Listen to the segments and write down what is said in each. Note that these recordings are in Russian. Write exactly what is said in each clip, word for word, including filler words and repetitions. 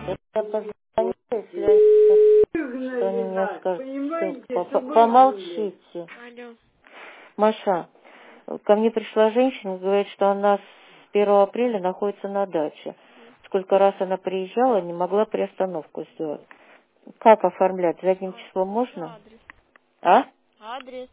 Я позвоню, если что они мне скажут. Всё, по- по- помолчите. Алло. Маша, ко мне пришла женщина, говорит, что она с первого апреля находится на даче. Сколько раз она приезжала, не могла приостановку сделать. Как оформлять? Задним числом можно? Адрес. А? Адрес.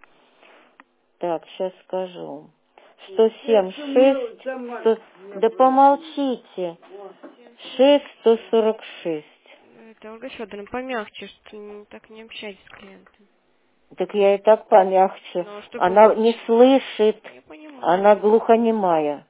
Так, сейчас скажу. сто семь шесть, сто... да помолчите. шесть сто сорок шесть. Это Ольга Федоровна, помягче, что не- так не общайтесь с клиентом. Так я и так помягче. Ну, а что Она вы... не слышит, Я понимаю. она глухонемая.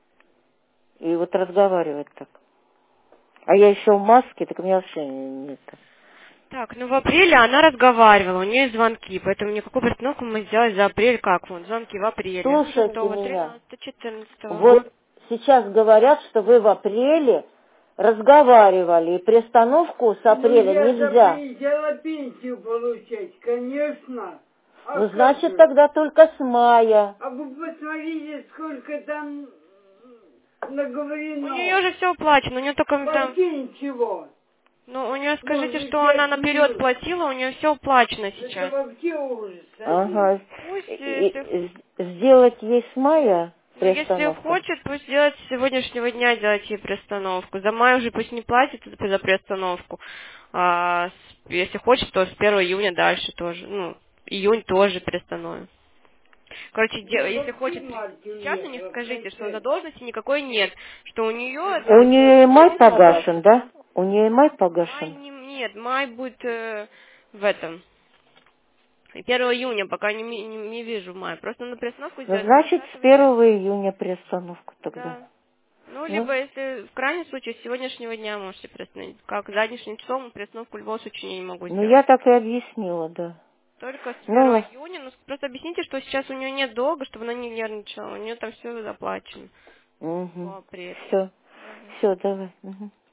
И вот разговаривает так. А я еще в маске, так у меня вообще не это. Так, ну в апреле она разговаривала, у нее есть звонки, поэтому никакую постановку мы сделать за апрель как вон, звонки в апреле. Слушайте шестого, меня. тринадцатого, четырнадцатого. Вот сейчас говорят, что вы в апреле разговаривали, и приостановку с апреля ну, нельзя. Я приезжала пенсию получать, конечно. А Ну, как значит, же? тогда только с мая. А вы посмотрите, сколько там У наговорено. нее же все оплачено, у нее только там... Вообще ничего. Ну, у нее Ну, скажите, за что она пять наперед минут. платила, у нее все оплачено Это сейчас. вообще ужас. Ага. Пусть, И- если, и- сделать ей с мая ну, если приостановку. хочет, пусть делает с сегодняшнего дня, делать ей приостановку. За май уже пусть не платит за за приостановку. А с- если хочет, то с первого июня дальше тоже. Ну, июнь тоже приостановим. Короче, де- Ну, если вообще хочет, мать сейчас у них уехала, скажите, что кончай. задолженности никакой нет, что у нее У там нее и май полгода. погашен, да? У нее и май Май погашен. не, нет, май будет э, в этом. первого июня, пока не, ми- не, не вижу мая. Просто на приостановку Ну, сделать значит, с двадцатого июня. первого июня приостановку тогда. Да. Ну, Ну, либо, если в крайнем случае, с сегодняшнего дня можете приостановить. Как задним числом приостановку в любом случае я не могу ну, сделать. я так и объяснила, да. Только с Ну, первого ла- июня. Ну, просто объясните, что сейчас у нее нет долга, чтобы она не нервничала. У нее там все заплачено угу. по апрелю. Все, Давай. все, давай. Мгм.